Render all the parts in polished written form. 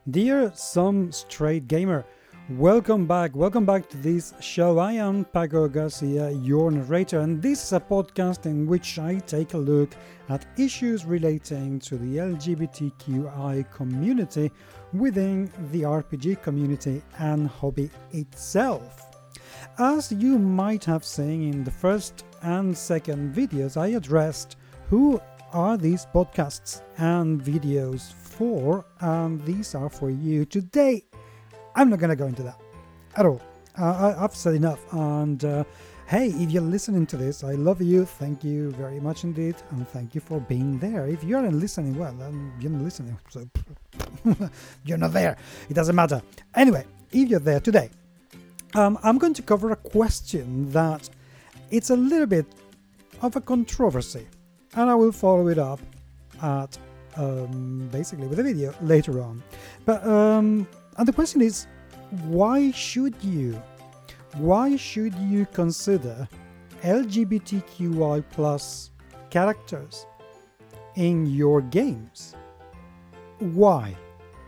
Dear Some Straight Gamer, welcome back to this show. I am Paco Garcia, your narrator, and this is a podcast in which I take a look at issues relating to the LGBTQI community within the RPG community and hobby itself. As you might have seen in the first and second videos, I addressed who are these podcasts and videos for, and these are for you. Today, I'm not going to go into that at all. I've said enough, and hey, if you're listening to this, I love you. Thank you very much indeed, and thank you for being there. If you aren't listening, well, then you're not listening, so you're not there. It doesn't matter. Anyway, if you're there today, I'm going to cover a question that it's a little bit of a controversy, and I will follow it up at basically with a video later on. But and the question is, why should you consider LGBTQI plus characters in your games? Why?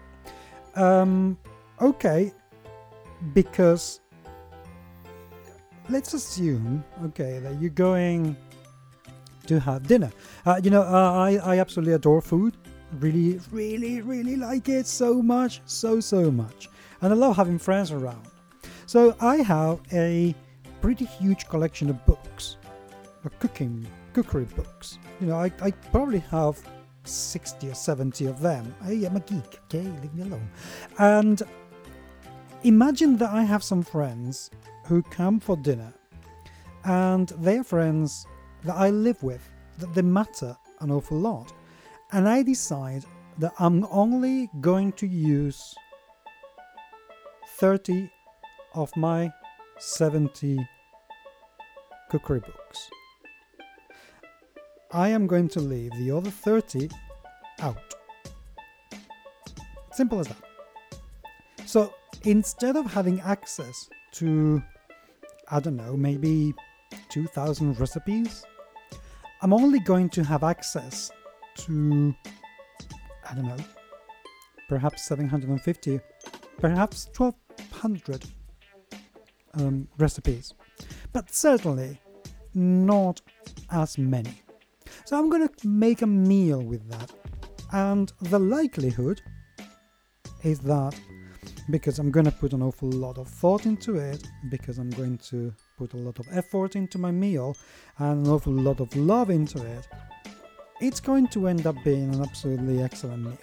Okay, because let's assume, that you're going to have dinner. I absolutely adore food. Really, really, really like it so much, so much. And I love having friends around. So I have a pretty huge collection of books, cookery books. I probably have 60 or 70 of them. I am a geek, okay? Leave me alone. And imagine that I have some friends who come for dinner, and they're friends that I live with, that they matter an awful lot. And I decide that I'm only going to use 30 of my 70 cookery books. I am going to leave the other 30 out. Simple as that. So instead of having access to, I don't know, maybe 2,000 recipes, I'm only going to have access to, I don't know, perhaps 750, perhaps 1,200 recipes, but certainly not as many. So I'm going to make a meal with that, and the likelihood is that, because I'm going to put an awful lot of thought into it, because I'm going to put a lot of effort into my meal and an awful lot of love into it, it's going to end up being an absolutely excellent meal.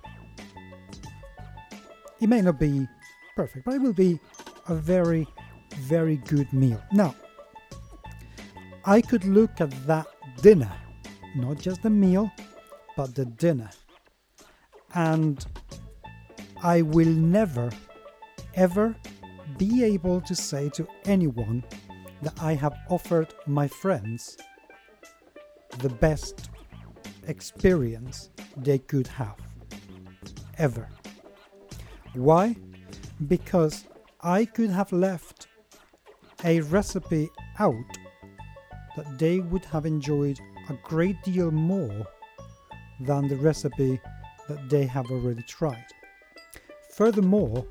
It may not be perfect, but it will be a very, very good meal. Now, I could look at that dinner, not just the meal, but the dinner, and I will never, ever be able to say to anyone that I have offered my friends the best experience they could have. Ever. Why? Because I could have left a recipe out that they would have enjoyed a great deal more than the recipe that they have already tried. Furthermore,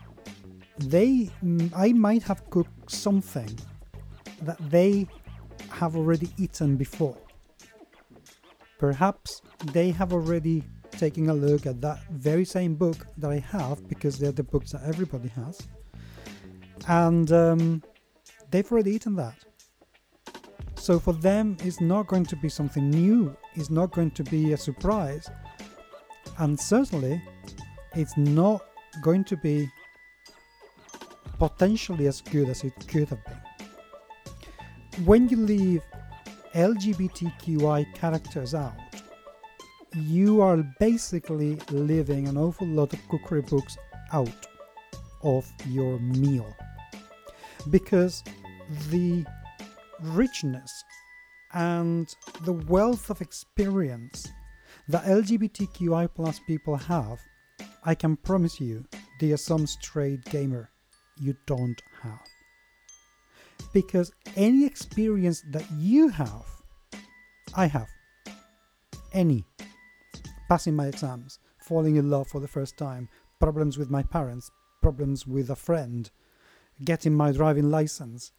I might have cooked something that they have already eaten before. Perhaps they have already taken a look at that very same book that I have, because they're the books that everybody has, and they've already eaten that. So for them, it's not going to be something new, it's not going to be a surprise, and certainly it's not going to be potentially as good as it could have been. When you leave LGBTQI characters out, you are basically leaving an awful lot of cookery books out of your meal, because the richness and the wealth of experience that LGBTQI plus people have, I can promise you, dear Some Straight Gamer, you don't have. Because any experience that you have, I have. Any. Passing my exams, falling in love for the first time, problems with my parents, problems with a friend, getting my driving license,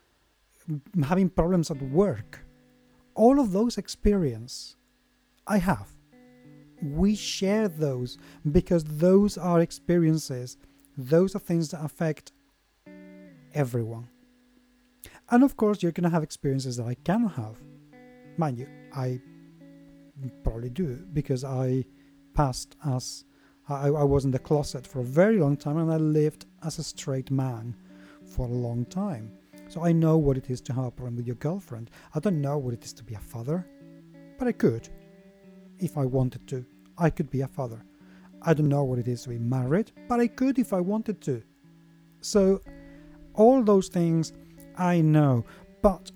having problems at work. All of those experiences I have. We share those because those are experiences. Those are things that affect everyone. And of course, you're going to have experiences that I cannot have. Mind you, I probably do, because I passed as... I was in the closet for a very long time, and I lived as a straight man for a long time. So I know what it is to have a problem with your girlfriend. I don't know what it is to be a father, but I could. If I wanted to, I could be a father. I don't know what it is to be married, but I could if I wanted to. So all those things I know, but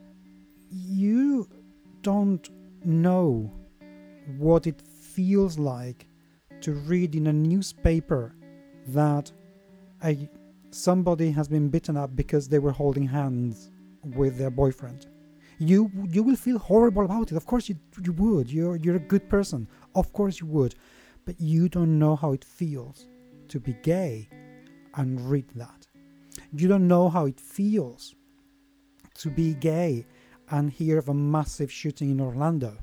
you don't know what it feels like to read in a newspaper that somebody has been beaten up because they were holding hands with their boyfriend. You will feel horrible about it. Of course you would. You're a good person. Of course you would. But you don't know how it feels to be gay and read that. You don't know how it feels to be gay and hear of a massive shooting in Orlando.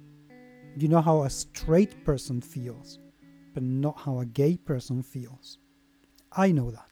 You know how a straight person feels, but not how a gay person feels. I know that.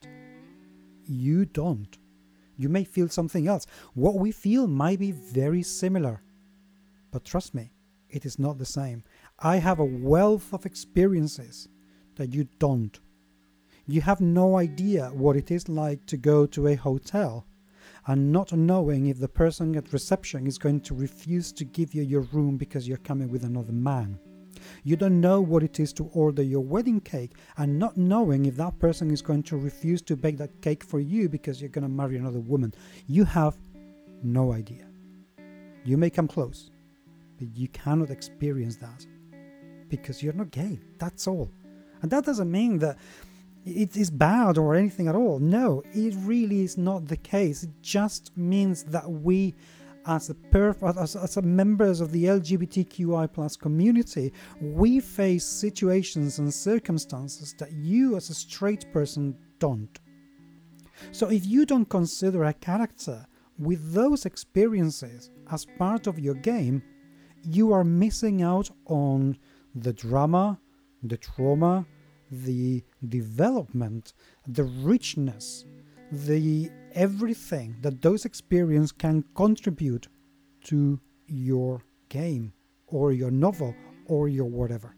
You don't. You may feel something else. What we feel might be very similar. But trust me, it is not the same. I have a wealth of experiences that you don't. You have no idea what it is like to go to a hotel and not knowing if the person at reception is going to refuse to give you your room because you're coming with another man. You don't know what it is to order your wedding cake and not knowing if that person is going to refuse to bake that cake for you because you're going to marry another woman. You have no idea. You may come close, but you cannot experience that because you're not gay. That's all. And that doesn't mean that it is bad or anything at all. No, it really is not the case. It just means that we, as members of the LGBTQI plus community, we face situations and circumstances that you as a straight person don't. So if you don't consider a character with those experiences as part of your game, you are missing out on the drama, the trauma, the development, the richness, the everything that those experiences can contribute to your game or your novel or your whatever.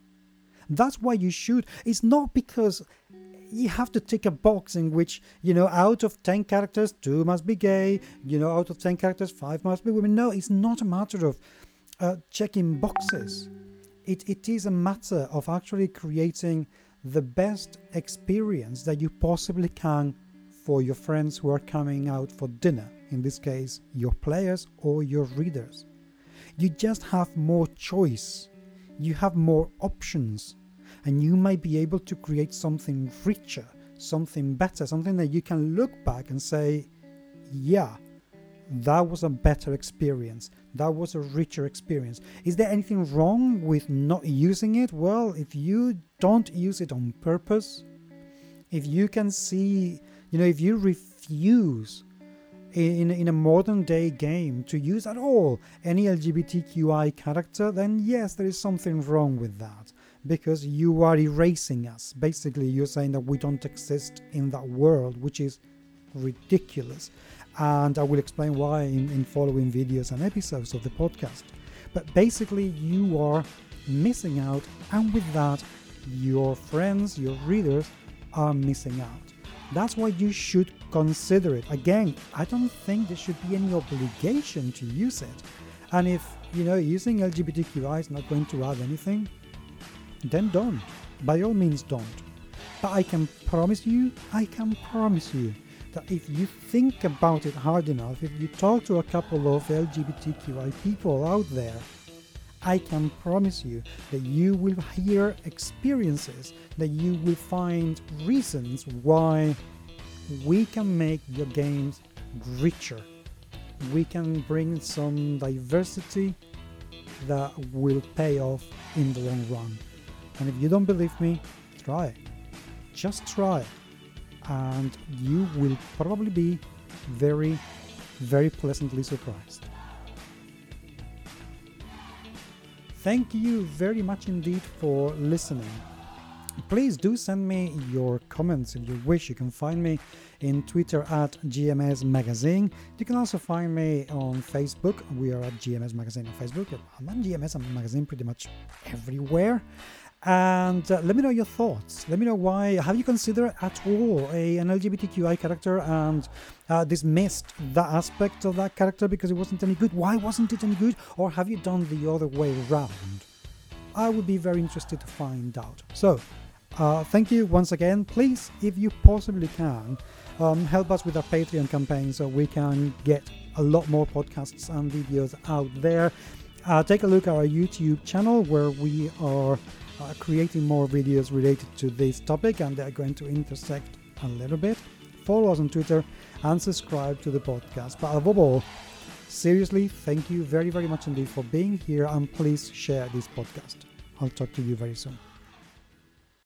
That's why you should. It's not because you have to tick a box in which, out of 10 characters, 2 must be gay, out of 10 characters, 5 must be women. No, it's not a matter of checking boxes. It is a matter of actually creating the best experience that you possibly can for your friends who are coming out for dinner, in this case, your players or your readers. You just have more choice, you have more options, and you might be able to create something richer, something better, something that you can look back and say, yeah, that was a better experience. That was a richer experience. Is there anything wrong with not using it? Well, if you don't use it on purpose, if you can see, if you refuse in a modern day game to use at all any LGBTQI character, then yes, there is something wrong with that, because you are erasing us. Basically, you're saying that we don't exist in that world, which is ridiculous. And I will explain why in following videos and episodes of the podcast. But basically, you are missing out, and with that, your friends, your readers are missing out. That's why you should consider it. Again, I don't think there should be any obligation to use it. And if, using LGBTQI is not going to add anything, then don't. By all means, don't. But I can promise you, that if you think about it hard enough, if you talk to a couple of LGBTQI people out there, I can promise you that you will hear experiences, that you will find reasons why we can make your games richer. We can bring some diversity that will pay off in the long run. And if you don't believe me, try it. just try it, and you will probably be very, very pleasantly surprised. Thank you very much indeed for listening. Please do send me your comments if you wish. You can find me in Twitter at GMS Magazine. You can also find me on Facebook. We are at GMS Magazine on Facebook. I'm on GMS Magazine pretty much everywhere. And let me know your thoughts. Let me know why. Have you considered at all an LGBTQI character and dismissed that aspect of that character because it wasn't any good? Why wasn't it any good? Or have you done the other way around? I would be very interested to find out. So, thank you once again. Please, if you possibly can, help us with our Patreon campaign so we can get a lot more podcasts and videos out there. Take a look at our YouTube channel where we are creating more videos related to this topic, and they're going to intersect a little bit. Follow us on Twitter and subscribe to the podcast. But above all, seriously, thank you very, very much indeed for being here, and please share this podcast. I'll talk to you very soon.